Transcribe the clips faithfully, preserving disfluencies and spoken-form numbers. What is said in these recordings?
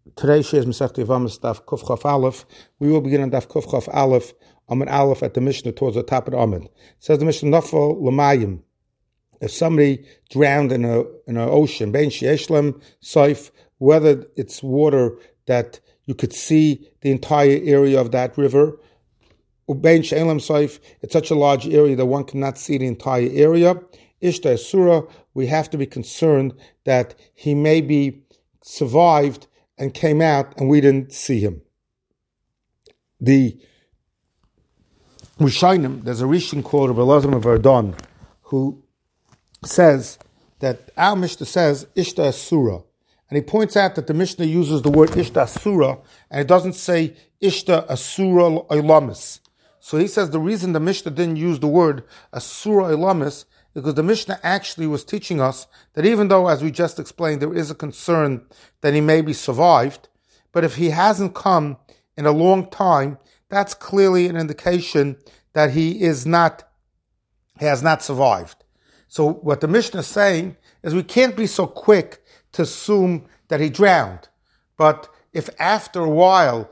Today, Shei's Masechta Yevamos Daf Kuf Chaf Aleph. We will begin on Daf Kuf Chaf Aleph, Amud Aleph at the Mishnah towards the top of the Amud. It says the Mishnah Nafal L'mayim. If somebody drowned in a in an ocean, Bein She'eshlem Saif, whether it's water that you could see the entire area of that river, Bein She'elem Saif, it's such a large area that one cannot see the entire area. Ishta Asura, we have to be concerned that he may be survived and came out and we didn't see him. The Rishonim, there's a Rishon called Rabbi Elazar of Ardon who says that our Mishnah says Ishta Asura. And he points out that the Mishnah uses the word Ishta Asura and it doesn't say Ishta Asura Ilamis. So he says the reason the Mishnah didn't use the word Asura Ilamis because the Mishnah actually was teaching us that even though, as we just explained, there is a concern that he may be survived, but if he hasn't come in a long time, that's clearly an indication that he is not, he has not survived. So what the Mishnah is saying is we can't be so quick to assume that he drowned. But if after a while,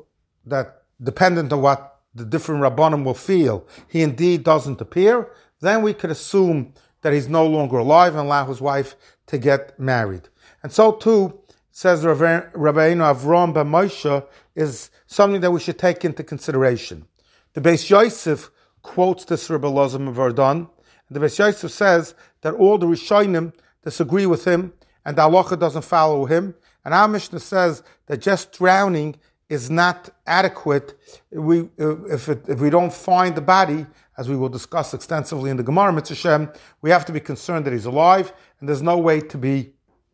that dependent on what the different Rabbanim will feel, he indeed doesn't appear, then we could assume that he's no longer alive and allow his wife to get married. And so too, says Rabbeinu Avram ben Moshe, is something that we should take into consideration. The Beis Yosef quotes this Rabbi Elazar of Ardon, and the Beis Yosef says that all the Rishonim disagree with him and the halacha doesn't follow him. And our Mishnah says that just drowning is not adequate. We, if, it, if we don't find the body, as we will discuss extensively in the Gemara, Mitzvah Shem, we have to be concerned that he's alive, and there's no way to be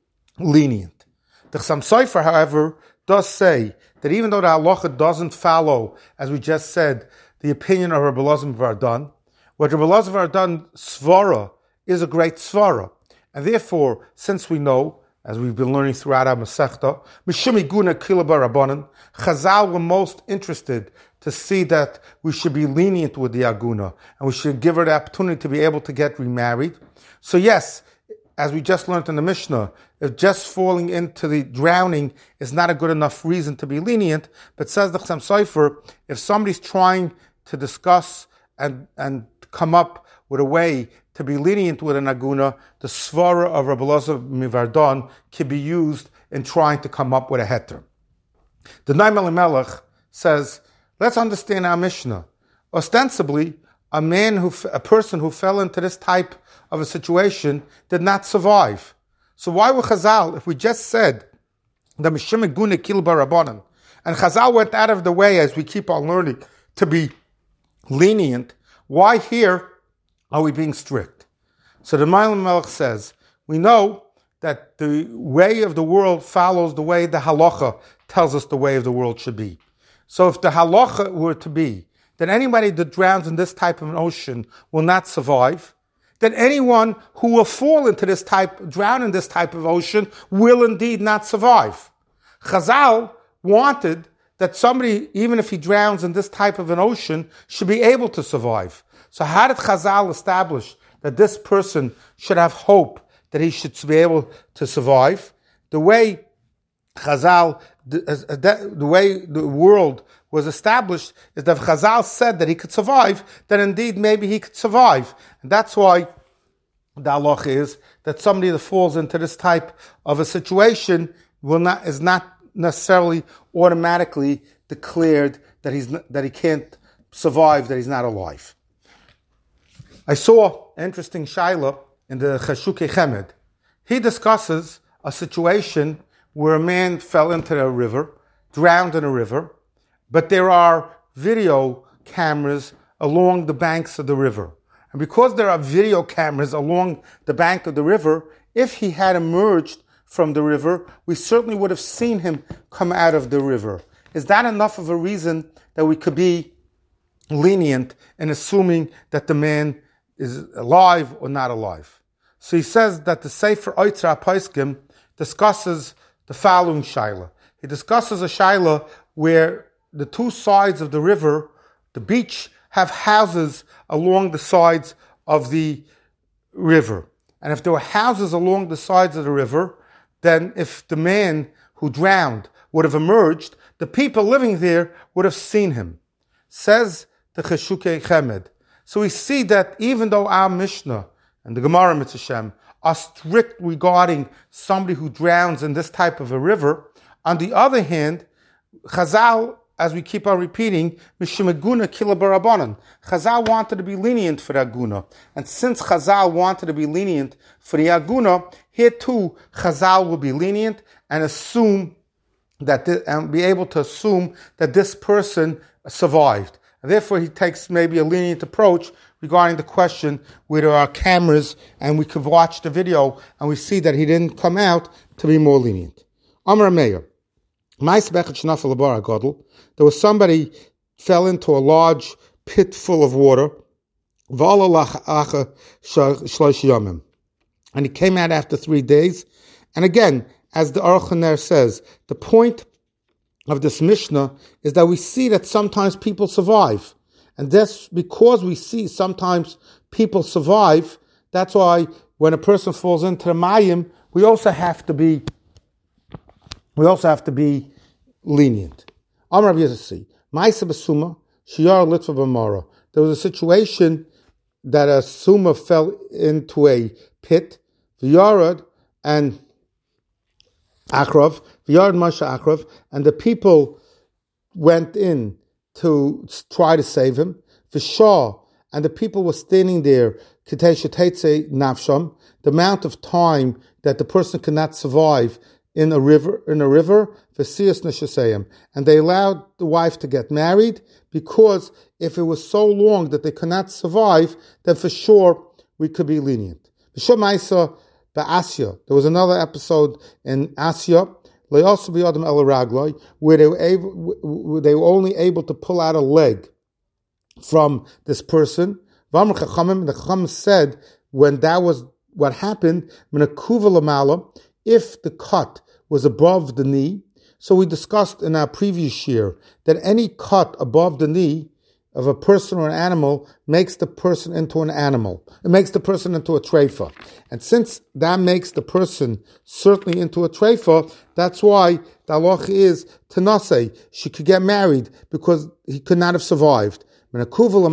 lenient. The Chassam Sofer, however, does say that even though the halacha doesn't follow, as we just said, the opinion of Rabbi Elazar of Ardon, what Rabbi Elazar of Ardon svara is a great svara, and therefore, since we know, as we've been learning throughout our Masechta, Mishum Iguna Kila Barabanan, Chazal were most interested to see that we should be lenient with the Aguna, and we should give her the opportunity to be able to get remarried. So yes, as we just learned in the Mishnah, if just falling into the drowning is not a good enough reason to be lenient, but says the Chassam Sofer, if somebody's trying to discuss and, and come up with a way to be lenient with an aguna, the svara of Rabbi Elazar of Ardon can be used in trying to come up with a heter. The Noam Elimelech says, let's understand our Mishnah. Ostensibly, a man who, a person who fell into this type of a situation did not survive. So why would Chazal, if we just said the Mishum Iguna Kil Barabanan, and Chazal went out of the way, as we keep on learning, to be lenient, why here are we being strict? So the Noam Elimelech says, we know that the way of the world follows the way the halacha tells us the way of the world should be. So if the halacha were to be that anybody that drowns in this type of an ocean will not survive, then anyone who will fall into this type, drown in this type of ocean, will indeed not survive. Chazal wanted that somebody, even if he drowns in this type of an ocean, should be able to survive. So how did Chazal establish that this person should have hope that he should be able to survive? The way Chazal, the, the way the world was established is that if Chazal said that he could survive, then indeed maybe he could survive. And that's why the halacha is that somebody that falls into this type of a situation will not is not necessarily automatically declared that he's that he can't survive, that he's not alive. I saw an interesting shaila in the Chashukei Chemed. He discusses a situation where a man fell into a river, drowned in a river, but there are video cameras along the banks of the river. And because there are video cameras along the bank of the river, if he had emerged from the river, we certainly would have seen him come out of the river. Is that enough of a reason that we could be lenient in assuming that the man is alive or not alive? So he says that the Sefer Oitzer HaPoskim discusses the following shaila. He discusses a shaila where the two sides of the river, the beach, have houses along the sides of the river. And if there were houses along the sides of the river, then if the man who drowned would have emerged, the people living there would have seen him. Says the Cheshukei Chemed. So we see that even though our Mishnah and the Gemara Mitzvah Shem are strict regarding somebody who drowns in this type of a river, on the other hand, Chazal, as we keep on repeating, Mishum Aguna Kila Barabanan. Chazal wanted to be lenient for the Aguna. And since Chazal wanted to be lenient for the Aguna, here too, Chazal will be lenient and assume that this, and be able to assume that this person survived. And therefore, he takes maybe a lenient approach regarding the question where there are cameras and we could watch the video and we see that he didn't come out to be more lenient. Amar Meir. There was somebody fell into a large pit full of water, and he came out after three days. And again, as the Aruch HaNer says, the point of this Mishnah is that we see that sometimes people survive. And that's because we see sometimes people survive. That's why when a person falls into the Mayim, we also have to be we also have to be lenient. Amar Rav Yossi, Ma'aseh b'suma, shiyar litva b'mara. There was a situation that a suma fell into a pit, v'yarad and akrav, v'yarad Moshe akrav, and the people went in to try to save him. V'shah, and the people were standing there, kitei sheteitze nafsham, the amount of time that the person cannot survive in a river, in a river, v'siyas neshaseyim, and they allowed the wife to get married because if it was so long that they could not survive, then for sure we could be lenient. V'shah ma'isa ba'asya. There was another episode in Asya, le'osu b'yadam el ragloi, where they were able, where they were only able to pull out a leg from this person. V'amar chachamim, the chachamim said when that was what happened, minakuva lamala, if the cut was above the knee. So we discussed in our previous year that any cut above the knee of a person or an animal makes the person into an animal. It makes the person into a treifa. And since that makes the person certainly into a treifa, that's why the halach is tenase, she could get married because he could not have survived. But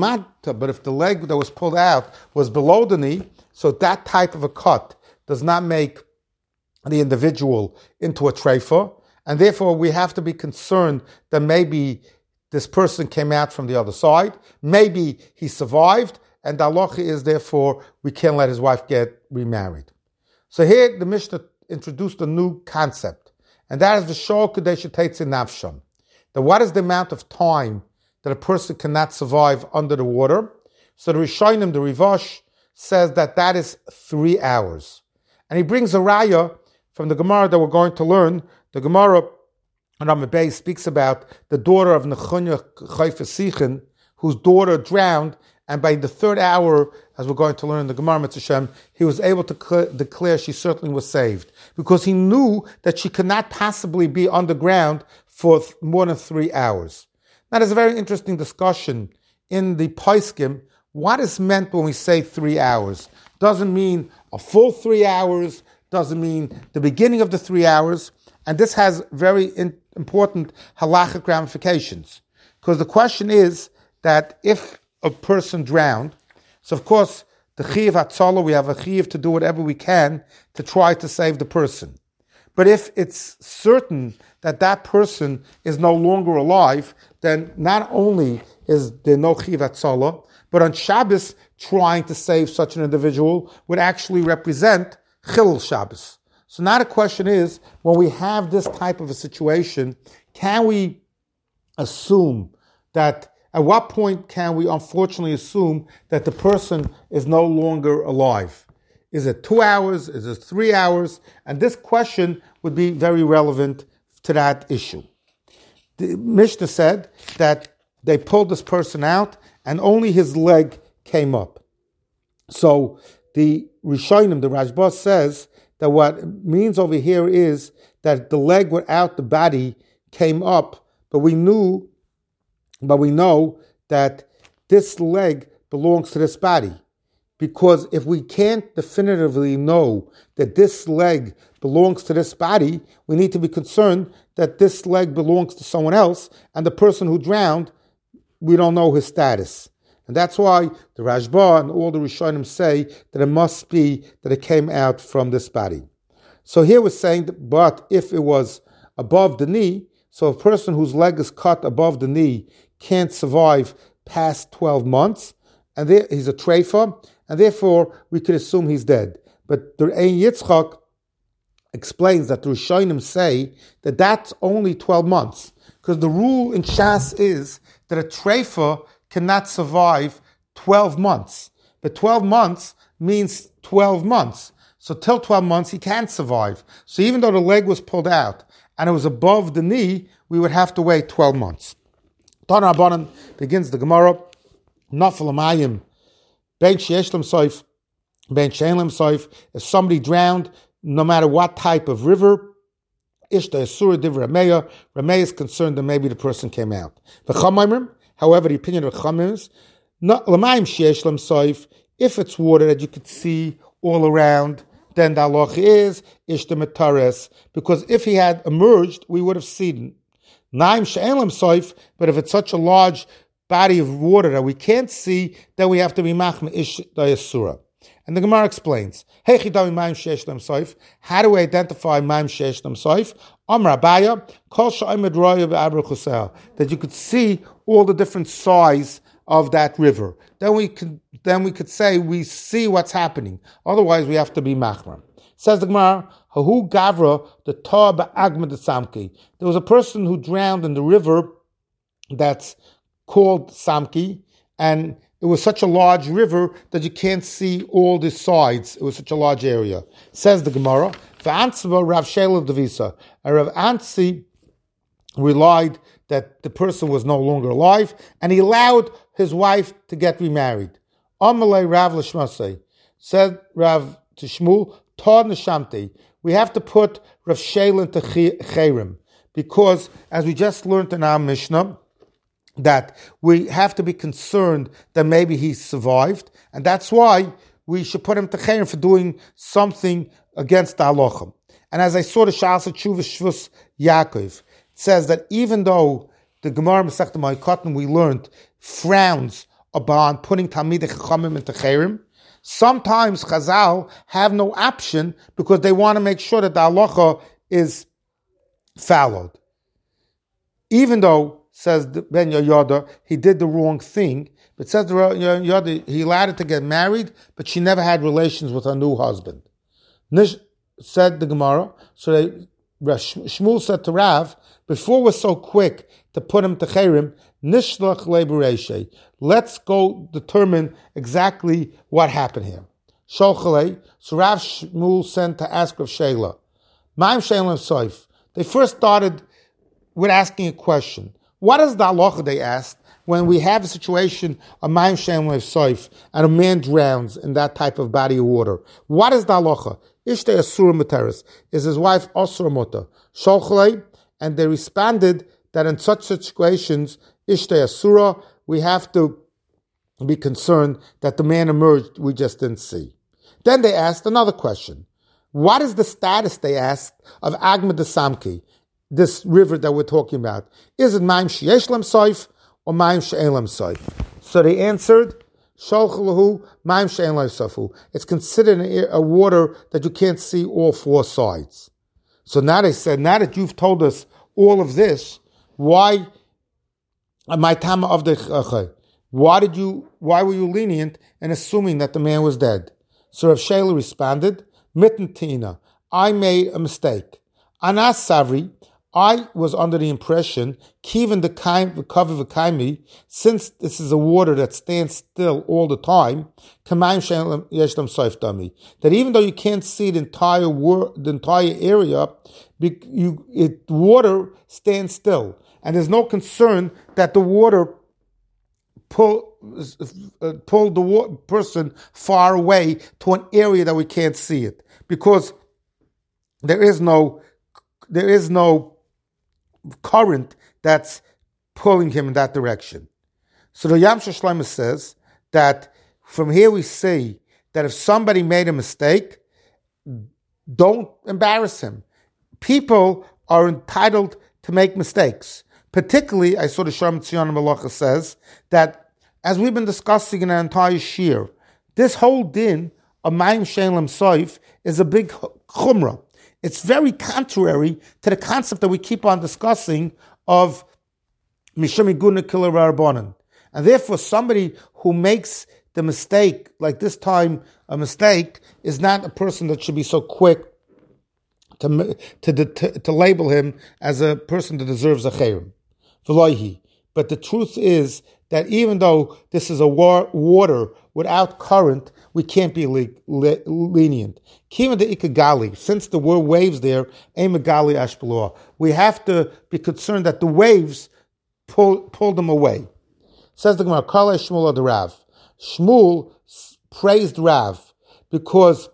if the leg that was pulled out was below the knee, so that type of a cut does not make the individual into a treifa, and therefore we have to be concerned that maybe this person came out from the other side, maybe he survived, and the halacha is therefore we can't let his wife get remarried. So here the Mishnah introduced a new concept, and that is the shor kadesha teitze nafsham. That what is the amount of time that a person cannot survive under the water? So the Rishonim, the Rivash, says that that is three hours. And he brings a raya from the Gemara that we're going to learn. The Gemara on Amud Beis speaks about the daughter of Nechunya Chayfa Sichin, whose daughter drowned, and by the third hour, as we're going to learn in the Gemara Mitzvah Shem, he was able to cl- declare she certainly was saved, because he knew that she could not possibly be underground for th- more than three hours. Now, there's a very interesting discussion in the Paiskim. What is meant when we say three hours? Doesn't mean a full three hours, doesn't mean the beginning of the three hours, and this has very in, important halachic ramifications. Because the question is that if a person drowned, so of course the chiyuv hatzalah, we have a chiyuv to do whatever we can to try to save the person. But if it's certain that that person is no longer alive, then not only is there no chiyuv hatzalah, but on Shabbos, trying to save such an individual would actually represent Chilul Shabbos. So now the question is, when we have this type of a situation, can we assume that, at what point can we unfortunately assume that the person is no longer alive? Is it two hours? Is it three hours? And this question would be very relevant to that issue. The Mishnah said that they pulled this person out and only his leg came up. So the Rishonim, the Rashba says that what it means over here is that the leg without the body came up, but we knew, but we know that this leg belongs to this body. because if we can't definitively know that this leg belongs to this body, we need to be concerned that this leg belongs to someone else, and the person who drowned, we don't know his status. And that's why the Rashba and all the Rishonim say that it must be that it came out from this body. So here we're saying, that, but if it was above the knee, so a person whose leg is cut above the knee can't survive past twelve months, and there, he's a treifa, and therefore we could assume he's dead. But the Ein Yitzchak explains that the Rishonim say that that's only twelve months, because the rule in Shas is that a treifa cannot survive twelve months. But twelve months means twelve months. So till twelve months, he can't survive. So even though the leg was pulled out and it was above the knee, we would have to wait twelve months. Tana Rabbanan begins the Gemara, Nafal Amayim, Ben Sheyesh Lem Soif, Ben Shein Lem Soif. If somebody drowned, no matter what type of river, Ishta Asura Div Rameya, Rameya is concerned that maybe the person came out. However, the opinion of Chachamim is, Lamayim Sheyesh Lem Soif, if it's water that you could see all around, then the halacha is Ishta Metares, because if he had emerged, we would have seen. Naim She'en Lem Soif, but if it's such a large body of water that we can't see, then we have to be Machme Ishta Asura. And the Gemara explains, how do we identify Maim Sheyesh Lem Soif? Amar Abaya, Kol Sha'imad Roya B'Abra Chusel, that you could see all the different size of that river. Then we could then we could say we see what's happening. Otherwise, we have to be machmer. Says the Gemara, Hahu Gavra the Tar Ba'agma Samki. There was a person who drowned in the river that's called Samki, and it was such a large river that you can't see all the sides. It was such a large area. Says the Gemara, V'antzva Rav Shela Devisa. And Rav Antzi relied that the person was no longer alive, and he allowed his wife to get remarried. Amalei Rav Lishmasei. Said Rav to Shmuel, Tar Neshamti. We have to put Rav Shela into Chayrim, because as we just learned in our Mishnah, that we have to be concerned that maybe he survived, and that's why we should put him to Chayrim for doing something against the halachim. And as I saw the Shas Tshuva Shvus Yaakov, it says that even though the Gemara Masechta Ma'ikotin we learned frowns upon putting Talmidei Chachamim into Chayrim, sometimes Chazal have no option because they want to make sure that the halacha is followed. Even though, says Ben Yoyada, he did the wrong thing, but says the Yoyada, he allowed her to get married, but she never had relations with her new husband. Nish, said the Gemara, so they, Shmuel said to Rav, before we're so quick to put him to Chayrim, Nishlach Lebereshe, let's go determine exactly what happened here. Sholchalei, so Rav Shmuel sent to ask Rav Shela, Ma'im Shein Lem Soif. They first started with asking a question. What is the halacha, they asked, when we have a situation of Ma'im Shein Lem Soif and a man drowns in that type of body of water? What is the halacha? Ishtei Asura Materis. Is his wife Asura Mutter? Sholchalei, and they responded that in such situations, Ishtei Asura, we have to be concerned that the man emerged, we just didn't see. Then they asked another question. What is the status, they asked, of Agma de Samki, this river that we're talking about? Is it Ma'im Sheyesh Lem Soif or Ma'im She'en Lem Soif? So they answered, Sholchalahu Ma'im She'en Lem Soifu. It's considered a water that you can't see all four sides. So now they said, now that you've told us all of this, why my tama of the why did you why were you lenient in assuming that the man was dead? So Rav Shela responded, Mitten Tina, I made a mistake. Anas Savri, I was under the impression, Kivin the cover kaimi, since this is a water that stands still all the time, that even though you can't see the entire wor- the entire area, you, it, water stands still, and there's no concern that the water pull uh, pull the wa- person far away to an area that we can't see it, because there is no there is no current that's pulling him in that direction. So the Yam Shlomo says that from here we see that if somebody made a mistake, don't embarrass him. People are entitled to make mistakes. Particularly, I saw the Sharm Tzion Malacha says that, as we've been discussing in our entire shir, this whole din of Mayim She'ein Soif is a big chumrah. It's very contrary to the concept that we keep on discussing of Mishum Iguna Killer Rabbanan. And therefore, somebody who makes the mistake, like this time a mistake, is not a person that should be so quick to to, to, to label him as a person that deserves a chayrim. V'loihi. But the truth is that even though this is a war, water without current, we can't be le, le, lenient. Kima de ikagali, since the word waves there, emagali ashpaloah, we have to be concerned that the waves pull, pull them away. Says the Gemara, Kala Shmuel the Rav. Shmuel praised Rav because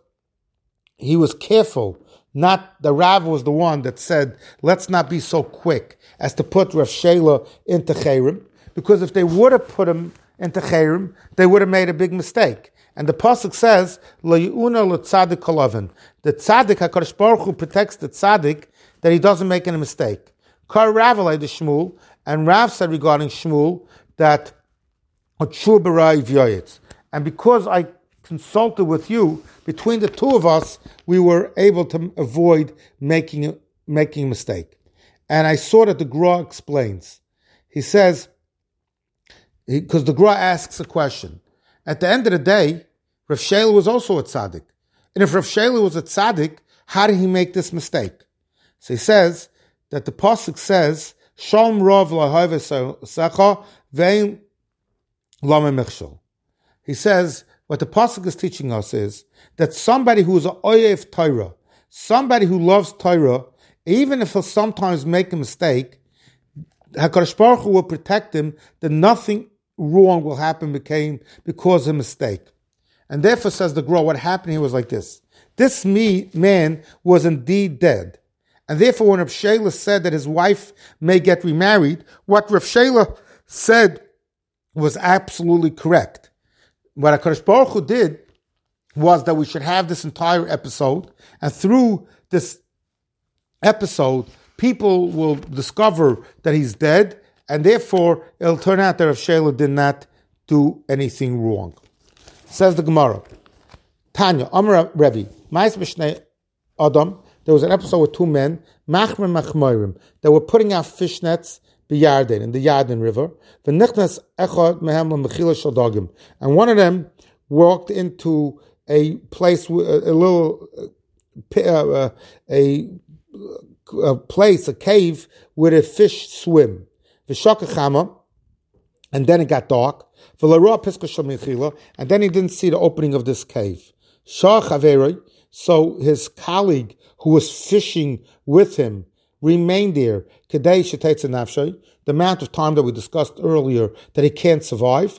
he was careful. Not the Rav was the one that said, let's not be so quick as to put Rav Shela into Chayrim, because if they would have put him into Chayrim, they would have made a big mistake. And the pasuk says, "Lo yi'una l'tzadik kolavin." The tzaddik, HaKadosh Baruch Hu protects the tzaddik that he doesn't make any mistake. Kar Rav alei the Shmuel, and Rav said regarding Shmuel that Otshur b'rai v'yoyetz. And because I consulted with you, between the two of us, we were able to avoid making a, making a mistake. And I saw that the Gra explains. He says, because the Gra asks a question. At the end of the day, Rav Shela was also a tzaddik. And if Rav Shela was a tzaddik, how did he make this mistake? So he says that the pasuk says, Shalom Rav lahayve secha vein lama michshol. He says, what the pasuk is teaching us is that somebody who is an oyev Torah, somebody who loves Torah, even if he'll sometimes make a mistake, HaKadosh Baruch Hu will protect him, that nothing wrong will happen became because of a mistake. And therefore, says the Gra, what happened here was like this. This me, man was indeed dead. And therefore, when Rav Shela said that his wife may get remarried, what Rav Shela said was absolutely correct. What HaKadosh Baruch Hu did was that we should have this entire episode, and through this episode, people will discover that he's dead, and therefore it'll turn out that Rav Shela did not do anything wrong. Says the Gemara, Tanya, Amar Revi, Mais Mishnei Adam, there was an episode with two men, Machmer Machmoirim, that were putting out fish nets B'Yarden, in the Yarden River. V'nichnas echad mehem l'mechila shel dagim. And one of them walked into a place, a, a little, uh, a, a place, a cave where a fish swim. V'shakachama, and then it got dark. V'larua piska shel mechila, and then he didn't see the opening of this cave. Shah chaveroi, so his colleague who was fishing with him remained there, kedei shetetze nafshay, the amount of time that we discussed earlier that he can't survive.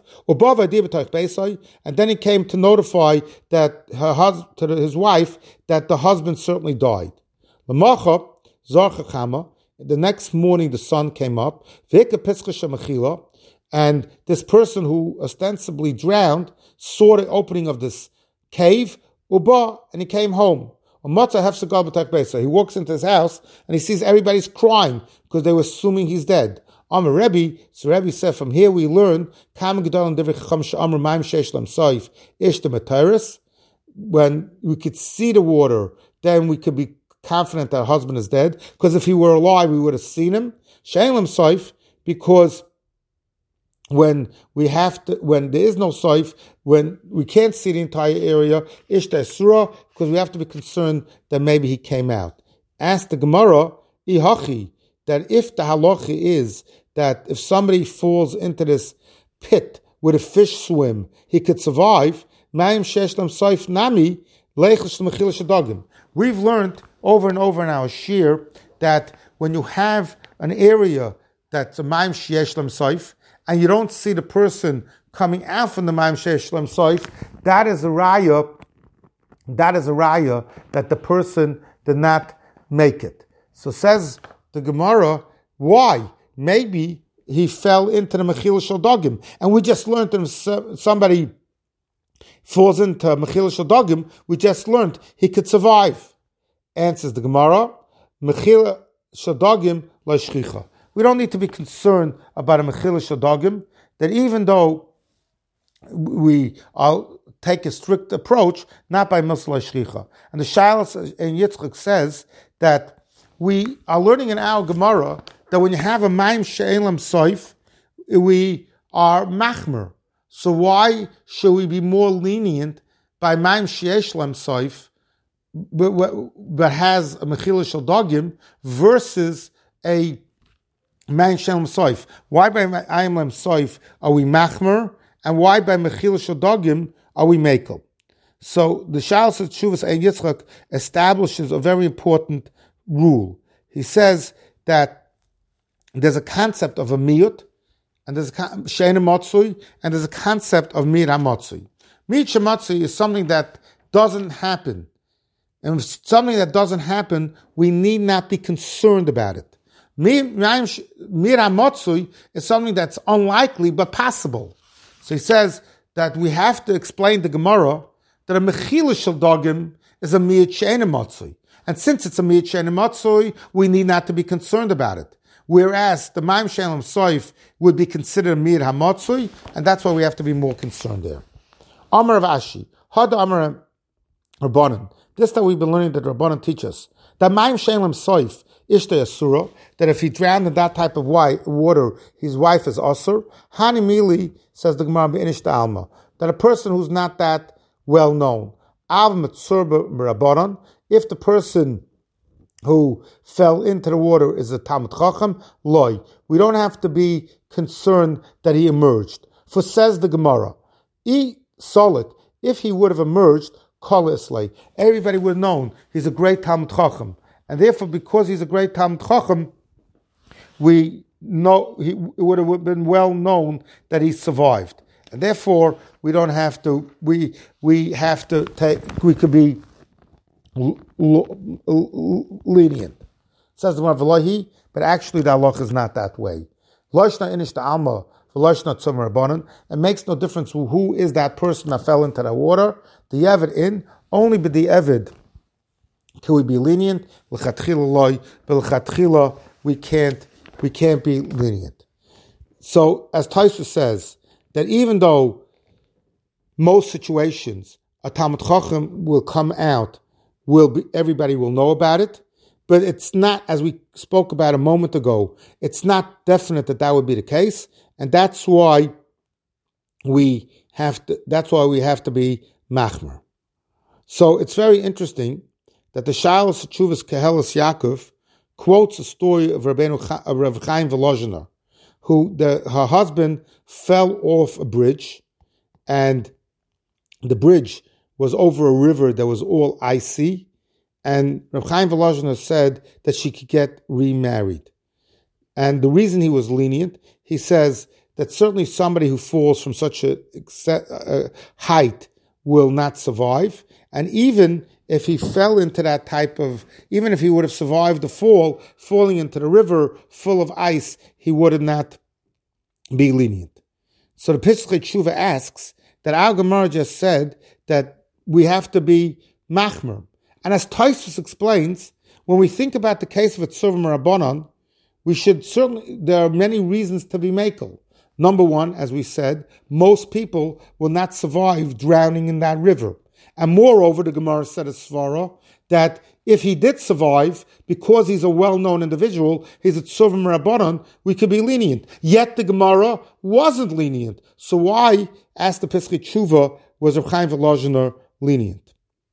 And then he came to notify that her hus- to his wife that the husband certainly died. The next morning the sun came up, and this person who ostensibly drowned saw the opening of this cave, and he came home. He walks into his house and he sees everybody's crying because they were assuming he's dead. Amar Rebbe, so Rebbe said, from here we learn when we could see the water, then we could be confident that our husband is dead, because if he were alive, we would have seen him. Because when we have to, when there is no soif, when we can't see the entire area, ishta surah, because we have to be concerned that maybe he came out. Ask the Gemara, ihachi, that if the halacha is that if somebody falls into this pit where a fish swim, he could survive. We've learned over and over in our shir that when you have an area that's a ma'im sheyesh lam soif, and you don't see the person coming out from the ma'im sheyesh lam soif, that is a raya, that is a raya that the person did not make it. So says the Gemara, why? Maybe he fell into the mechila shel dagim, and we just learned that if somebody falls into Mechila Shadagim, we just learned he could survive. Answers the Gemara, Mechila Shadagim la shchicha. We don't need to be concerned about a Mechila Shadagim, that even though we I'll take a strict approach, not by Musla Shchicha. And the Shalos and Yitzchak says that we are learning in our Gemara that when you have a Maim She'elam Soif, we are Machmer. So why should we be more lenient by Maim She'elam Soif, but, but has a Mechila Shadagim versus a Maim She'elam Soif? Why by Maim Soif are we Machmer? And why by Mechila Shadagim are we Mekel? So the Shalos of Teshuvas and Yitzchak establishes a very important rule. He says that there's a concept of a miyut, and there's a she'ena matzui, and there's a concept of mir hamatzui. Mir shematzui is something that doesn't happen. And if something that doesn't happen, we need not be concerned about it. Mir hamatzui is something that's unlikely but possible. So he says that we have to explain the Gemara that a mechila shadagim is a miyut she'ena matzui. And since it's a miyut she'ena matzui, we need not to be concerned about it. Whereas the Maim She'elam Soif would be considered a miyut hamatzui, and that's why we have to be more concerned there. Amar of Ashi, Had Amar Rabbanan. This that we've been learning that Rabbanan teach us. That Maim She'elam Soif Ishta Asura, that if he drowned in that type of water, his wife is Asur. Hani Mili, says the Gemara B'Inishta Alma, that a person who's not that well known, Av Metzurba Rabbanan, if the person who fell into the water is a Talmud Chacham, loy, we don't have to be concerned that he emerged. For says the Gemara, I Solit, if he would have emerged, Kol Islay, everybody would have known he's a great Talmud Chacham. And therefore, because he's a great Talmud Chacham, we know he, it would have been well known that he survived. And therefore, we don't have to, we we have to take, we could be l- l- l- lenient. Says the one V'lahi, but actually the halach is not that way. Loshna inish the alma, v'loshna tzum rabbanan. It makes no difference who, who is that person that fell into the water. The Yevid in, only but the Yevid can we be lenient. L'chatchila loy, but l'chatchila we can't, we can't be lenient. So, as Taisa says, that even though most situations a Talmud Chacham will come out, will be, everybody will know about it, but it's not, as we spoke about a moment ago, it's not definite that that would be the case, and that's why we have to. That's why we have to be machmer. So it's very interesting that the Shalos Teshuvas Kehelas Yaakov quotes a story of Rabbeinu of Rav Chaim Volozhiner, who the, her husband fell off a bridge, and the bridge was over a river that was all icy, and Rav Chaim Volozhiner said that she could get remarried. And the reason he was lenient, he says that certainly somebody who falls from such a, a height will not survive, and even if he fell into that type of, even if he would have survived the fall, falling into the river full of ice, he would not be lenient. So the Pesach Tshuva asks that our Gemara just said that we have to be machmer. And as Tosfos explains, when we think about the case of a Tzurva Rabbanan, we should certainly, there are many reasons to be makel. Number one, as we said, most people will not survive drowning in that river. And moreover, the Gemara said a svara that if he did survive, because he's a well-known individual, he's a tzurva merabanan, we could be lenient. Yet the Gemara wasn't lenient. So why, asked the Pesach Tshuva, was Reb Chaim Volozhiner lenient?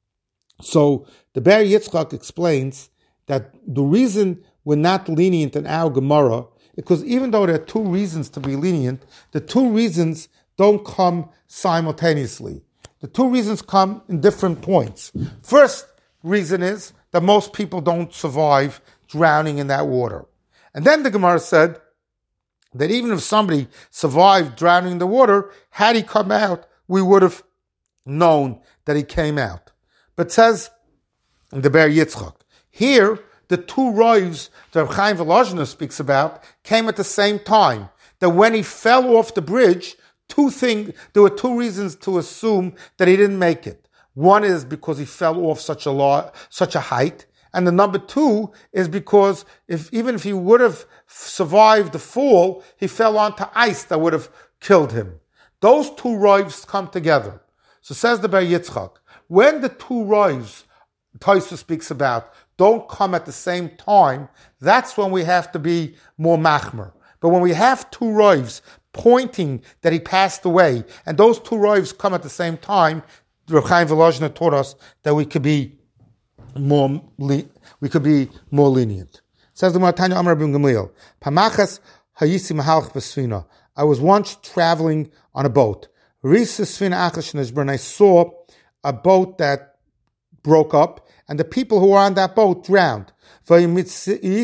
So the Ber Yitzchak explains that the reason we're not lenient in our Gemara, because even though there are two reasons to be lenient, the two reasons don't come simultaneously. The two reasons come in different points. First reason is that most people don't survive drowning in that water. And then the Gemara said that even if somebody survived drowning in the water, had he come out, we would have known that he came out. But says the Ber Yitzchak, here the two roivs that Reb Chaim Volozhiner speaks about came at the same time. That when he fell off the bridge, two things, there were two reasons to assume that he didn't make it. One is because he fell off such a lot, such a height. And the number two is because if even if he would have survived the fall, he fell onto ice that would have killed him. Those two rives come together. So says the Bar Yitzchak, when the two rives Tosfos speaks about don't come at the same time, that's when we have to be more machmer. But when we have two rives pointing that he passed away, and those two rives come at the same time, Reb Chaim Volozhin taught us that we could be more le- we could be more lenient. Says the Tanya Amar ben Gamliel, Pamachas hayisi mahalch b'sfina. I was once traveling on a boat. Risa sfina achas shenishbar, and I saw a boat that broke up, and the people who were on that boat drowned. And I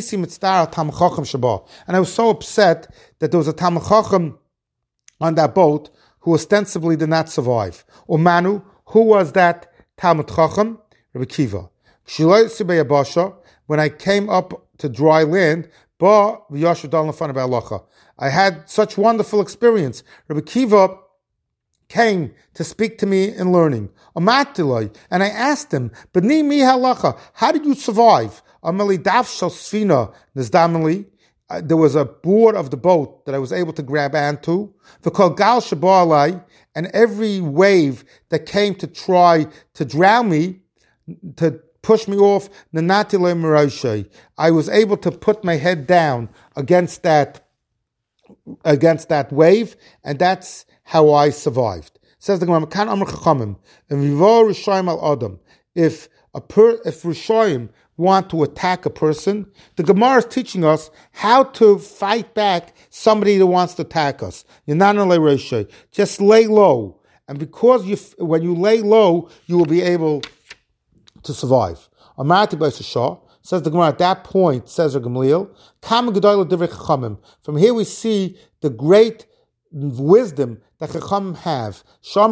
was so upset that there was a Talmid Chacham on that boat who ostensibly did not survive. Umanu, who was that Talmid Chacham? Rabbi Kiva. When I came up to dry land, I had such wonderful experience. Rabbi Kiva came to speak to me in learning. And I asked him, how did you survive? There was a board of the boat that I was able to grab onto. And every wave that came to try to drown me, to push me off, I was able to put my head down against that against that wave, and that's how I survived. Says the Gemara, if a per, if Rishoyim want to attack a person, the Gemara is teaching us how to fight back somebody that wants to attack us. Just lay low, and because you, when you lay low, you will be able to survive. Says the Gemara, at that point, says the Gamliel, from here we see the great wisdom that Chachamim have.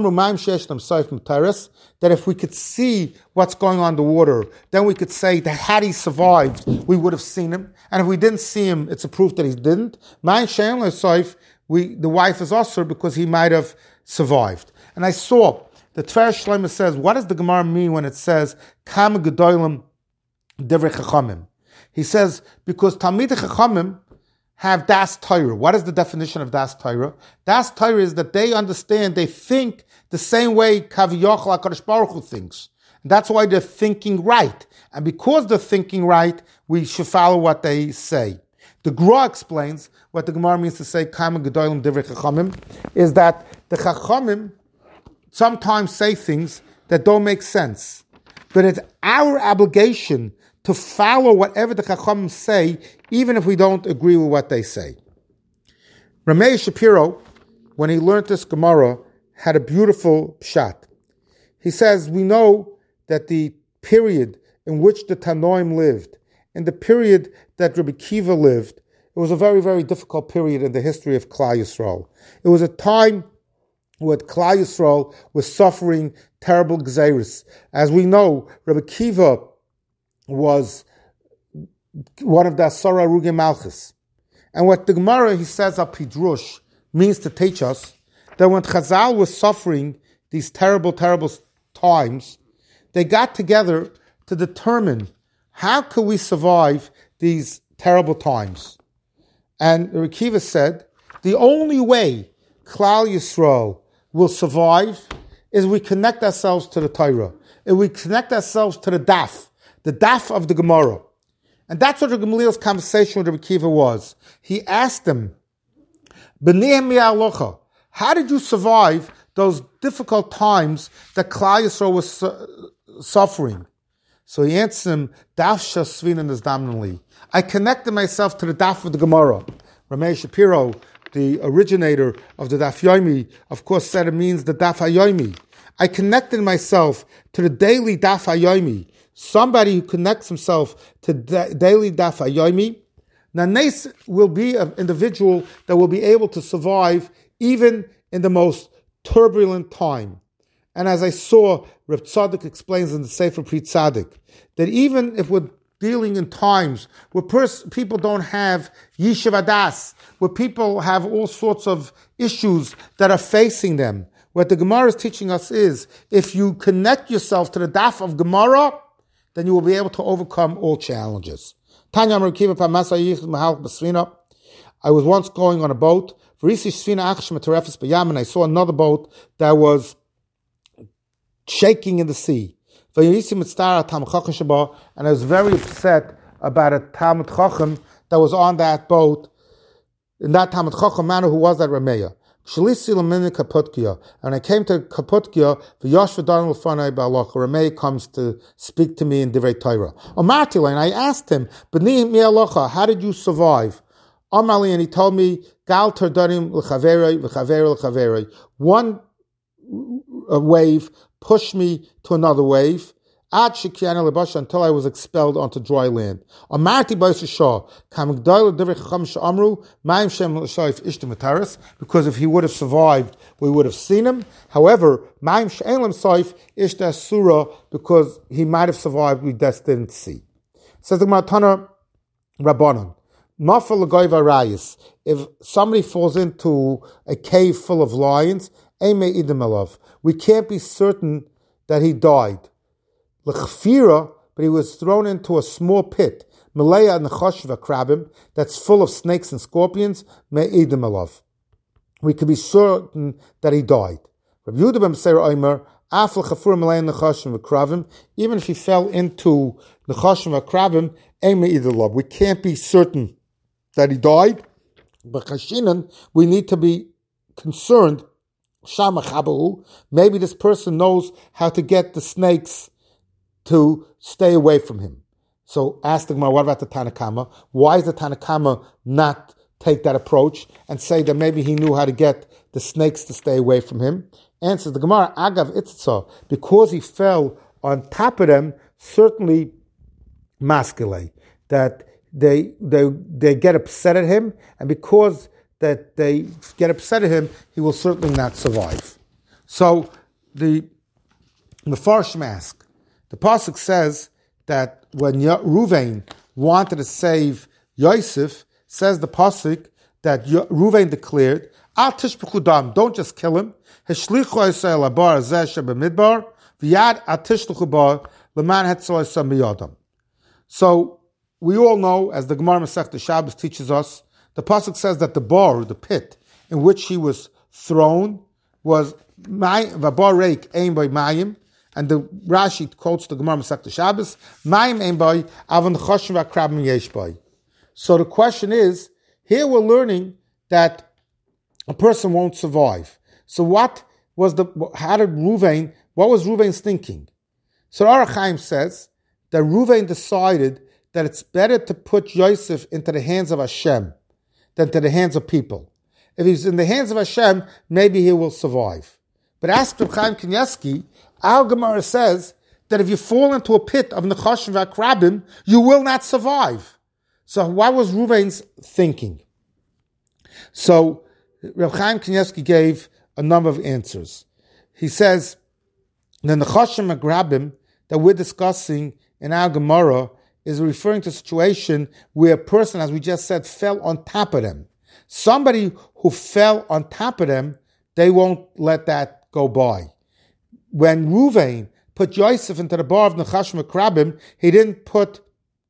That if we could see what's going on in the water, then we could say that had he survived, we would have seen him. And if we didn't see him, it's a proof that he didn't. We, the wife is also because he might have survived. And I saw, the Tveres Shlomo says, what does the Gemara mean when it says, Kam Gedolim Divrei Chachamim? He says, because Talmidei Chachamim have Das Torah. What is the definition of Das Torah? Das Torah is that they understand, they think the same way Kaviyachal HaKadosh Baruch Hu thinks. And that's why they're thinking right. And because they're thinking right, we should follow what they say. The Gra explains what the Gemara means to say, Kam Gedolim Divrei Chachamim, is that the Chachamim sometimes say things that don't make sense. But it's our obligation to follow whatever the Chachamim say, even if we don't agree with what they say. Ramei Shapiro, when he learned this Gemara, had a beautiful pshat. He says, we know that the period in which the Tanoim lived, in the period that Rabbi Kiva lived, it was a very, very difficult period in the history of Klal Yisrael. It was a time where Klal Yisrael was suffering terrible gzeiros. As we know, Rabbi Kiva was one of the Asara Ruge Malchus. And what the Gemara, he says, up Pidrush, means to teach us that when Chazal was suffering these terrible, terrible times, they got together to determine how could we survive these terrible times. And Rabbi Kiva said, the only way Klal Yisrael will survive is we connect ourselves to the Torah. If we connect ourselves to the Daf, the Daf of the Gemara. And that's what Rabbi Gamliel's conversation with Rabbi Kiva was. He asked him, how did you survive those difficult times that Klal Yisrael was su- suffering? So he answered him, Daf Shasvin is dominantly. I connected myself to the Daf of the Gemara. Ramei Shapiro, the originator of the Daf Yomi, of course said it means the Daf HaYomi. I connected myself to the daily Daf HaYomi. Somebody who connects himself to da- daily Daf HaYomi, Nanes will be an individual that will be able to survive even in the most turbulent time. And as I saw, Reb Tzadok explains in the Sefer Pri Tzaddik, that even if we're dealing in times where pers- people don't have yishuv adas, where people have all sorts of issues that are facing them. What the Gemara is teaching us is, if you connect yourself to the daf of Gemara, then you will be able to overcome all challenges. I was once going on a boat, and I saw another boat that was shaking in the sea. And I was very upset about a Talmud Chacham that was on that boat, in that Talmud Chacham man who was at Rameya. And I came to Kaputkia, Rameya comes to speak to me in Divrei Torah. And I asked him, how did you survive? And he told me, one wave pushed me to another wave, until I was expelled onto dry land. Because if he would have survived, we would have seen him. However, because he might have survived, we just didn't see. Says the Matana Rabbanon, if somebody falls into a cave full of lions, we can't be certain that he died. L'chfira, but he was thrown into a small pit, Malaya nechashva krabim, that's full of snakes and scorpions, me'idim alav. We could be certain that he died. Rabbi Yehuda ben Beseira Omer, af l'chafur Malaya nechashva krabim, even if he fell into nechashva krabim, ein me'idim alav. We can't be certain that he died, but chashinan, we need to be concerned. Maybe this person knows how to get the snakes to stay away from him. So ask the Gemara, what about the Tanakama? Why does the Tanakama not take that approach and say that maybe he knew how to get the snakes to stay away from him? Answers the Gemara, Agav Itzah, because he fell on top of them, certainly maskele, that they they they get upset at him, and because that they get upset at him, he will certainly not survive. So the Mefarshim ask, the pasuk says that when Ruvain wanted to save Yosef, says the pasuk that Ruvain declared, "Al tishpechu dam, don't just kill him. Heshlichu Yisrael abar zeh shebamidbar v'yad al tishpechu bar leman hetzol Yisrael miyadam." So we all know, as the Gemara Masechta Shabbos teaches us, the pasuk says that the bar, the pit in which he was thrown, was vabar reik aim by mayim, and the Rashi quotes the Gemara Masechta Shabbos, mayim aim by avon choshev akrabim yesh by. So the question is, here we're learning that a person won't survive. So what was the? How did Ruvain? What was Ruvain's thinking? So Orach Chaim says that Ruvain decided that it's better to put Yosef into the hands of Hashem than to the hands of people. If he's in the hands of Hashem, maybe he will survive. But ask Reb Chaim Kanievsky, our Gemara says that if you fall into a pit of Nechashim v'Akrabim, you will not survive. So what was Ruvain's thinking? So Reb Chaim Kanievsky gave a number of answers. He says, the Nechashim v'Akrabim that we're discussing in our Gemara is referring to a situation where a person, as we just said, fell on top of them. Somebody who fell on top of them, they won't let that go by. When Ruvain put Yosef into the bar of Nechashim v'Akrabim, he didn't put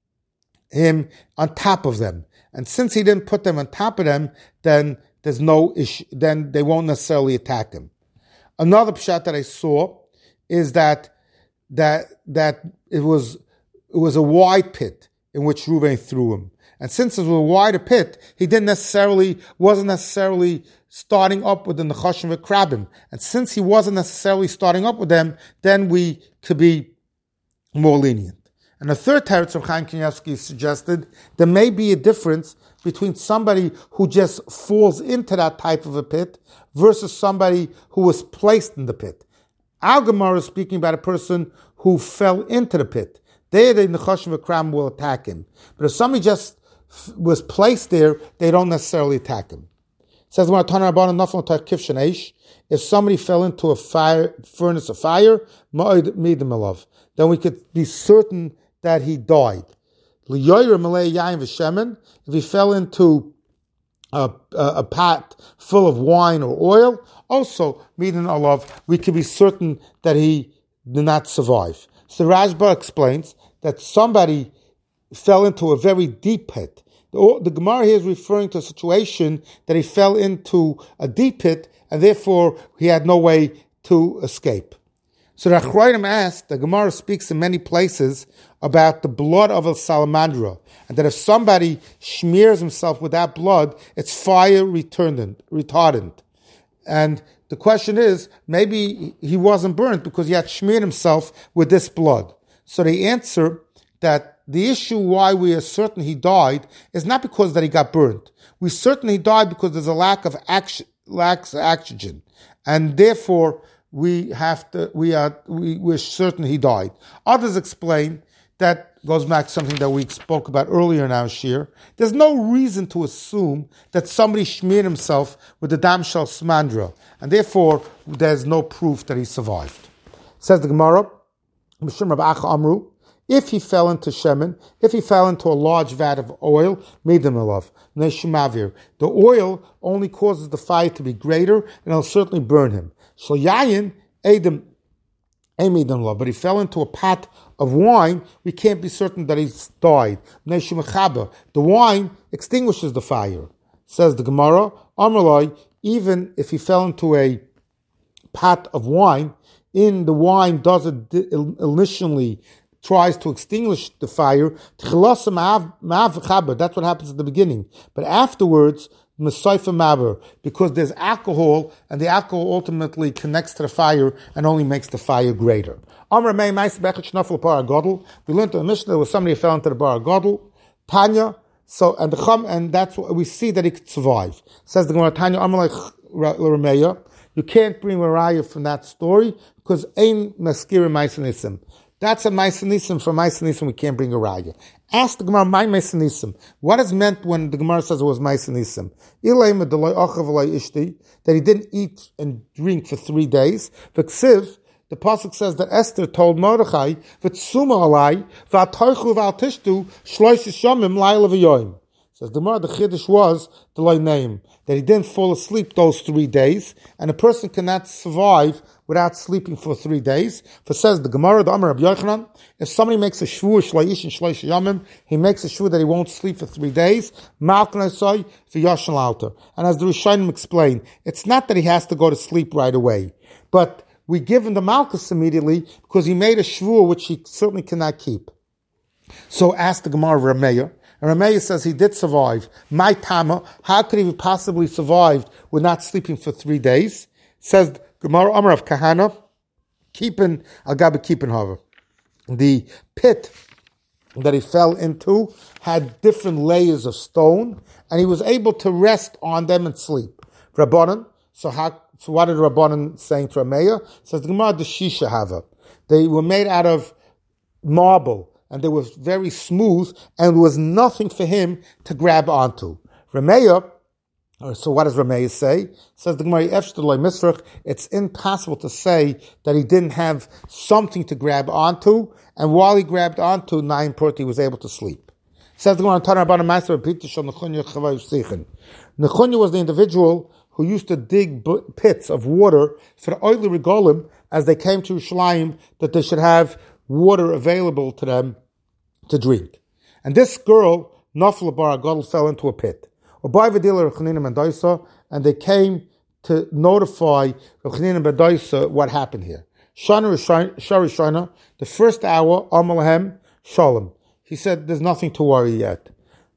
him on top of them. And since he didn't put them on top of them, then there's no issue, then they won't necessarily attack him. Another pshat that I saw is that that that it was it was a wide pit in which Ruvain threw him. And since it was a wider pit, he didn't necessarily, wasn't necessarily starting up with the Nechashim v'Akrabim. And since he wasn't necessarily starting up with them, then we could be more lenient. And the third teretz of Chaim Kanievsky suggested there may be a difference between somebody who just falls into that type of a pit versus somebody who was placed in the pit. Our Gemara is speaking about a person who fell into the pit. There, the Nechashim v'Akrabim will attack him. But if somebody just f- was placed there, they don't necessarily attack him. It says, if somebody fell into a fire, furnace of fire, then we could be certain that he died. L'yoyer malei yayin v'shemen, if he fell into a, a, a pot full of wine or oil, also, meaning alav, we can be certain that he did not survive. So Rashba explains that somebody fell into a very deep pit. The, the Gemara here is referring to a situation that he fell into a deep pit, and therefore he had no way to escape. So the Achronim asked, the Gemara speaks in many places about the blood of a salamandra, and that if somebody smears himself with that blood, it's fire retardant. retardant. And the question is, maybe he wasn't burnt because he had smeared himself with this blood. So they answer that the issue why we are certain he died is not because that he got burnt. We certainly died because there's a lack of action, lacks oxygen, and therefore we have to. We are we, we're certain he died. Others explain that goes back to something that we spoke about earlier in our shir. There's no reason to assume that somebody smeared himself with the dam shel smandra, and therefore there's no proof that he survived. Says the Gemara, Mishum Rav Acha Amru, if he fell into shemen, if he fell into a large vat of oil, made them alav. The oil only causes the fire to be greater, and it'll certainly burn him. So yayin edim emidam, but he fell into a pot of wine. We can't be certain that he's died. The wine extinguishes the fire. Says the Gemara, Amalai, even if he fell into a pot of wine, in the wine doesn't initially tries to extinguish the fire. That's what happens at the beginning. But afterwards, because there's alcohol, and the alcohol ultimately connects to the fire and only makes the fire greater. We learned in the Mishnah there was somebody who fell into the bar Gadol, Tanya. So and the chum, and that's what we see that he could survive. Says the Gemara, Tanya, Rameya, you can't bring a raya from that story because ein maskira ma'asenisim. That's a ma'asenisim. For ma'asenisim, we can't bring a raya. Ask the Gemara, my ma'asenisim. What is meant when the Gemara says it was ma'asenisim? That he didn't eat and drink for three days. V'ksiv, the pasuk says that Esther told Mordechai, "V'tsuma alai v'atoichu v'altishtu shloish yomim laila v'yoyim." Says the Gemara, the chiddush was the loy name that he didn't fall asleep those three days, and a person cannot survive without sleeping for three days. For says the Gemara, the Amar Rabbi Yochanan, if somebody makes a shvur shloish and shloish yomim, he makes a shvur that he won't sleep for three days. Malkanasoi v'yoshan alter. And as the Rishonim explain, it's not that he has to go to sleep right away, but we give him the malchus immediately because he made a shvur which he certainly cannot keep. So ask the Gemara Rameya, and Rameya says he did survive. My tama, how could he have possibly survived with not sleeping for three days? Says Gemara Amar of Kahana, keeping Agabe keeping however. The pit that he fell into had different layers of stone, and he was able to rest on them and sleep. Rabbanan, so how So what did Rabbanan saying to Rameya? Says the Gemara, the Shisha Hava. They were made out of marble, and they were very smooth, and there was nothing for him to grab onto. Rameya, so what does Rameya say? Says the Gemara, it's impossible to say that he didn't have something to grab onto, and while he grabbed onto, nine purti, he was able to sleep. Says the Gemara, Nechunya was the individual who used to dig pits of water for the oily regolim as they came to Yerushalayim, that they should have water available to them to drink. And this girl, Nafla Bar Gadol, fell into a pit. And they came to notify Rechanina ben Doisa what happened here. Shana, the first hour, Amalahem Shalom. He said, there's nothing to worry yet.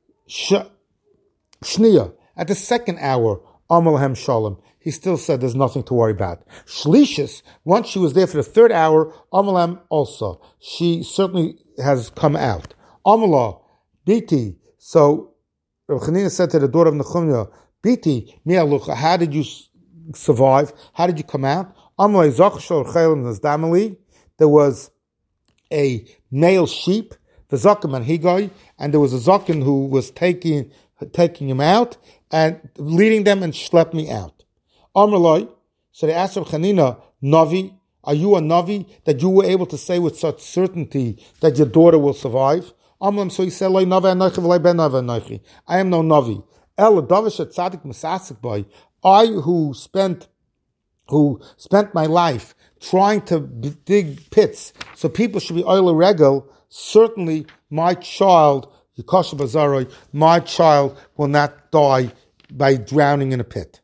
Shnia, at the second hour, Amalahem Shalom. He still said there's nothing to worry about. Shlishis, once she was there for the third hour, Amalahem also. She certainly has come out. Amala, Biti. So, Rav Chanina said to the daughter of Nechumya, Biti, Mialucha, how did you survive? How did you come out? Amalei Zachshor Chelim Nazdamali. There was a male sheep, the Zakim and Higai, and there was a Zakin who was taking taking him out and leading them and schlepped me out. Amrloi, so they asked Rav Chanina, Navi, are you a Navi that you were able to say with such certainty that your daughter will survive? Amlam, so he said, "Loi Navi Anochi v'loi ben Navi Anochi." I am no Navi. El Davish at Tzadik Mesasik Boy. I who spent, who spent my life trying to dig pits so people should be oil regel. Certainly, my child, Yikosha Bazaroi, my child will not die by drowning in a pit.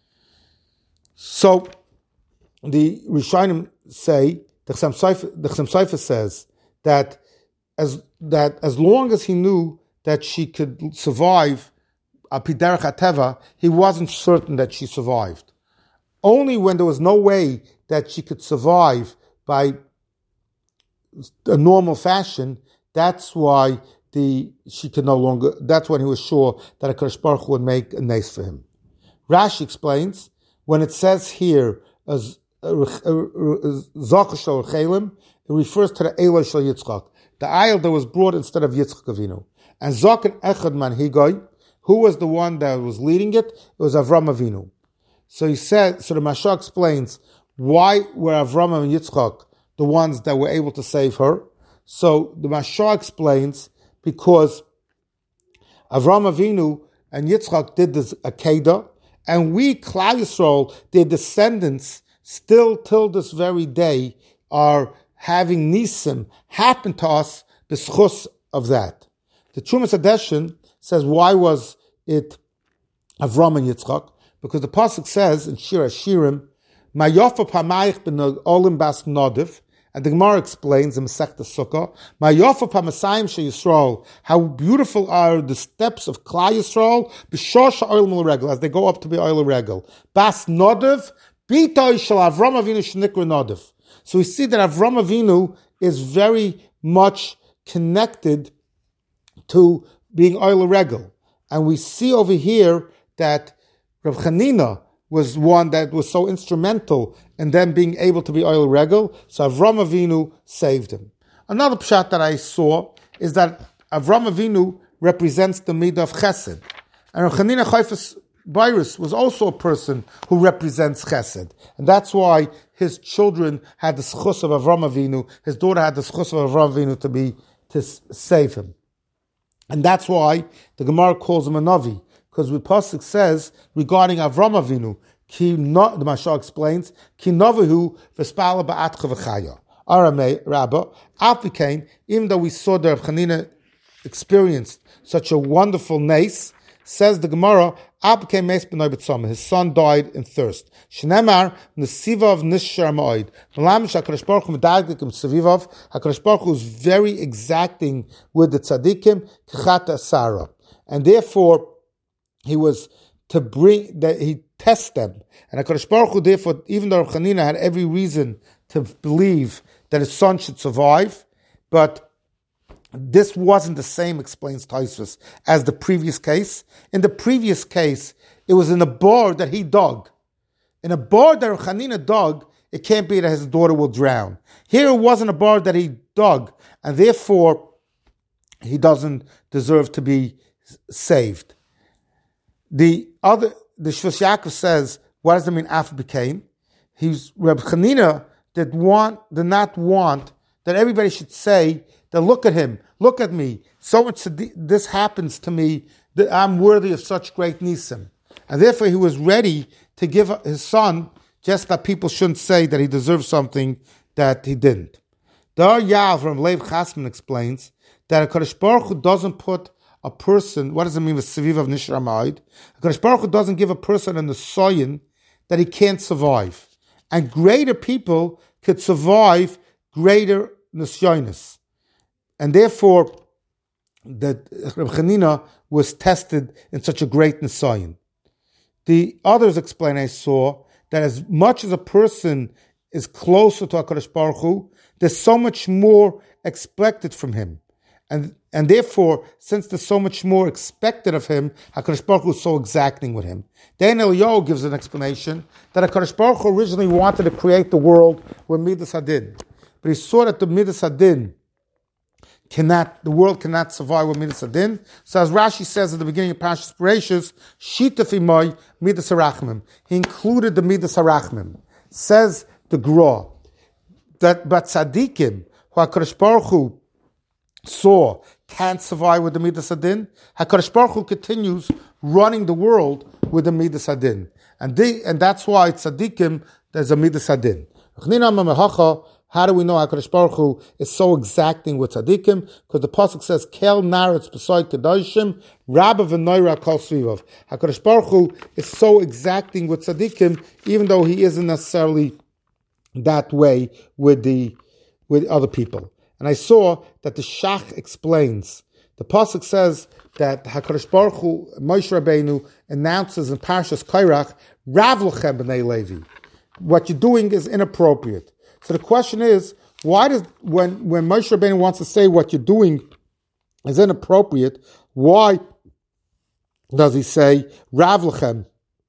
So, the Rishonim say, the Chassam Sofer says that as that as long as he knew that she could survive a Piderach Ateva, he wasn't certain that she survived. Only when there was no way that she could survive by a normal fashion, that's why the she could no longer. That's when he was sure that HaKadosh Baruch Hu would make a nace for him. Rashi explains when it says here as Zachar or Chelim, it refers to the Eloi Shel Yitzchak, the ayil that was brought instead of Yitzchak Avinu. And Zaken Echad Manhigoi, who was the one that was leading it? It was Avram Avinu. So he said. So the Mashah explains why were Avram and Yitzchak the ones that were able to save her. So the Mashah explains because Avram Avinu and Yitzchak did this Akedah, and we, Klal Yisrael, their descendants, still till this very day, are having Nisim happen to us b'schus of that. The Trumas Hadeshin says, why was it Avram and Yitzchak? Because the pasuk says in Shir Hashirim, "Mayofa pamayich ben olim bas nodiv," and the Gemara explains in Masechta Sukkah, "Mayofa pamasayim she Yisrael." How beautiful are the steps of Klal Yisrael b'shosha oil regel as they go up to be oil regel. Bas nodiv bitoy shel Avram Avinu shnikra nodiv. So we see that Avram Avinu is very much connected to being oil regel, and we see over here that Rav Chanina was one that was so instrumental in them being able to be oil regel, so Avram Avinu saved him. Another pshat that I saw is that Avram Avinu represents the midah of chesed, and Rav Chanina Chayfas Bayrus was also a person who represents chesed, and that's why his children had the schus of Avram Avinu, his daughter had the schus of Avram Avinu to be to save him, and that's why the Gemara calls him a navi. Because the pasuk says regarding Avram Avinu, ki no, the Mashal explains, ki novahu v'spala ba'atcha v'chaya. Aramei Rabba, Afikain, even though we saw that Rav Chanina experienced such a wonderful nace, says the Gemara, Afikain meis b'noi b'tzoma, his son died in thirst. Shnemar nesivav nishar ma'od. V'lamish HaKadosh Baruch Hu medagdikim sevivav, HaKadosh Baruch Hu is very exacting with the tzaddikim, kechat asara. And therefore, he was to bring that he test them, and HaKadosh Baruch Hu, therefore, even though Rav Chanina had every reason to believe that his son should survive, but this wasn't the same, explains Tosfos, as the previous case. In the previous case, it was in a bar that he dug. In a bar that Rav Chanina dug, it can't be that his daughter will drown. Here, it wasn't a bar that he dug, and therefore, he doesn't deserve to be saved. The other, the Shvus Yaakov says, what does it mean after became? He's, Reb Chanina did want, did not want that everybody should say that look at him, look at me, so much this happens to me, that I'm worthy of such great nisim. And therefore he was ready to give his son, just that people shouldn't say that he deserves something that he didn't. The Ar Yav from Lev Chasman explains that HaKadosh Baruch Hu doesn't put a person, what does it mean with Seviv of Nishra Ma'od? HaKadosh Baruch Hu doesn't give a person an Nesoyin that he can't survive. And greater people could survive greater Nesyonis. And therefore, that Reb Chanina was tested in such a great Nesoyin. The others explain, I saw, that as much as a person is closer to HaKadosh Baruch Hu, there's so much more expected from him. And and therefore, since there's so much more expected of him, HaKadosh Baruch Hu is so exacting with him. Dan Eliyahu gives an explanation that HaKadosh Baruch Hu originally wanted to create the world with Midas Hadin. But he saw that the Midas Hadin cannot, the world cannot survive with Midas Hadin. So as Rashi says at the beginning of Parashas Bereishis, Shitaf Imoy Midas Harachmim. He included the Midas Harachmim. Says the Gra, that but Tzadikim, who HaKadosh Baruch Hu saw can't survive with the Midas Adin, HaKadosh Baruch Hu continues running the world with the Midas Adin. And, they, and that's why tzaddikim, there's a Midas Adin. How do we know HaKadosh Baruch Hu is so exacting with tzaddikim? Because the pasuk says, "Kel naretz b'soy kedoshim, rabba v'noira kol svivav." HaKadosh Baruch Hu is so exacting with tzaddikim, even though he isn't necessarily that way with the with other people. And I saw that the Shach explains. The pasuk says that HaKadosh Baruch Hu, Moshe Rabbeinu, announces in Parshas Kairach, "Rav lochem b'nei Levi." What you're doing is inappropriate. So the question is, why does when when Moshe Rabbeinu wants to say what you're doing is inappropriate, why does he say Rav lachem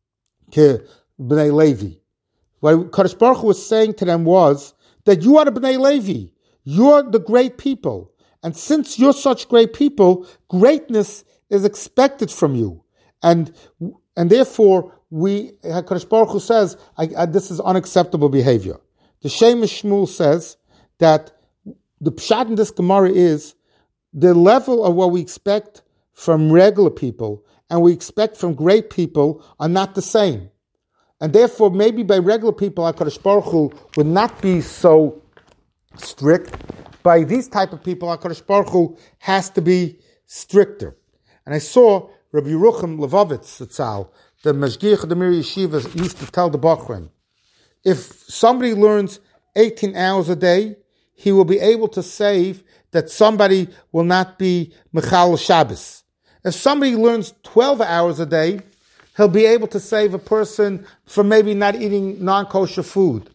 ke bnei Levi? What Kadosh Baruch Hu was saying to them was that you are the bnei Levi, you're the great people, and since you're such great people, greatness is expected from you, and and therefore we Kadosh Baruch Hu says I, I, this is unacceptable behavior. The Shemesh Shmuel says that the pshat in this Gemara is the level of what we expect from regular people and we expect from great people are not the same. And therefore, maybe by regular people, HaKadosh Baruch Hu would not be so strict. By these type of people, HaKadosh Baruch Hu has to be stricter. And I saw Rabbi Yerucham Levovitz, the Mashgiach of the Mir Yeshiva, used to tell the Bachrim, if somebody learns eighteen hours a day, he will be able to save that somebody will not be Mechal Shabbos. If somebody learns twelve hours a day, he'll be able to save a person from maybe not eating non-kosher food.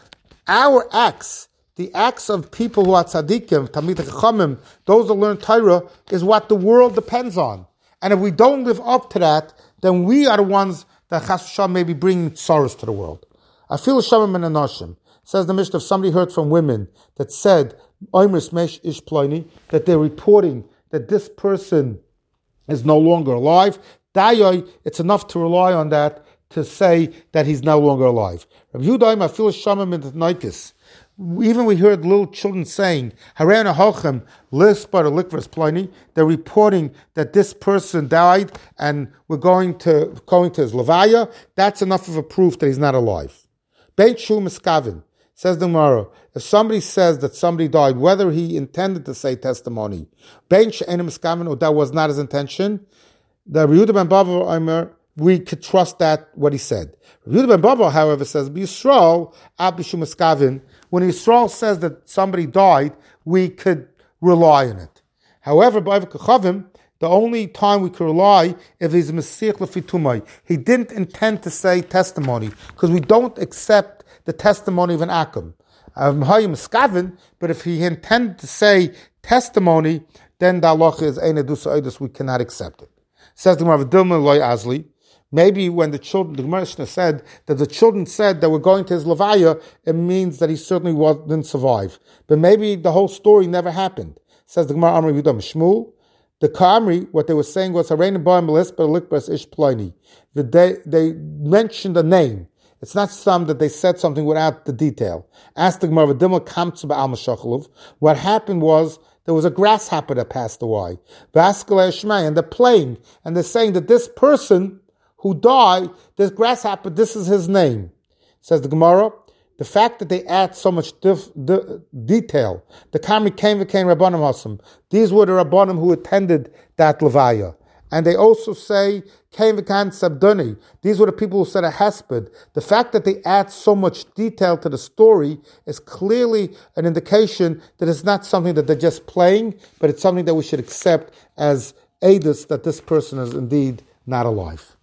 Our acts, the acts of people who are tzaddikim, Talmidei Chachamim, those that learn Torah, is what the world depends on. And if we don't live up to that, then we are the ones that Chas v'Shalom may be bringing sorrows to the world. Afil Shamim and Anoshim, says the Mishnah, if somebody heard from women that said, Oimris Mesh Ish Ploini, that they're reporting that this person is no longer alive, Dayoy, it's enough to rely on that to say that he's no longer alive. Rabbi Yehuda Afil Shamim and Noikis, even we heard little children saying, Harena Hochem, Lispar Likvers Ploini, they're reporting that this person died and we're going to going to his Levaya, that's enough of a proof that he's not alive. Ben Shu Miskavin, says the Gemara, if somebody says that somebody died, whether he intended to say testimony, Ben She'en Miskavin, or that was not his intention, the Yehuda ben Bava Omer, we could trust that, what he said. Yehuda ben Bava, however, says, B'Yisrael, Ab Shu Miskavin, when Yisrael says that somebody died, we could rely on it. However, by Kachavim, the only time we can rely if he's Mesiach Lefitumai. He didn't intend to say testimony, because we don't accept the testimony of an Akum. Um, but if he intended to say testimony, then the halacha is Ein Edus Oidus, we cannot accept it. Says the Gemara, Dilma Loy Azli. Maybe when the children, the Gemara said that the children said that we're going to his Levaya, it means that he certainly was, didn't survive. But maybe the whole story never happened. Says the Gemara, Amri Yudam Shmuel. The Kamri, what they were saying was Harein Ba'im Lispa Likbas Ish Ploini. They they mentioned a name. It's not some that they said something without the detail. Asked the Gemara, what happened was there was a grasshopper that passed away. And they're playing, and they're saying that this person who died, this grasshopper, this is his name. Says the Gemara, the fact that they add so much dif, di, detail, the Kamri came became Rabbanim Hasam. These were the Rabbanim who attended that Levaya. And they also say, came Vikan Sabduni. These were the people who said a hesped. The fact that they add so much detail to the story is clearly an indication that it's not something that they're just playing, but it's something that we should accept as edus that this person is indeed not alive.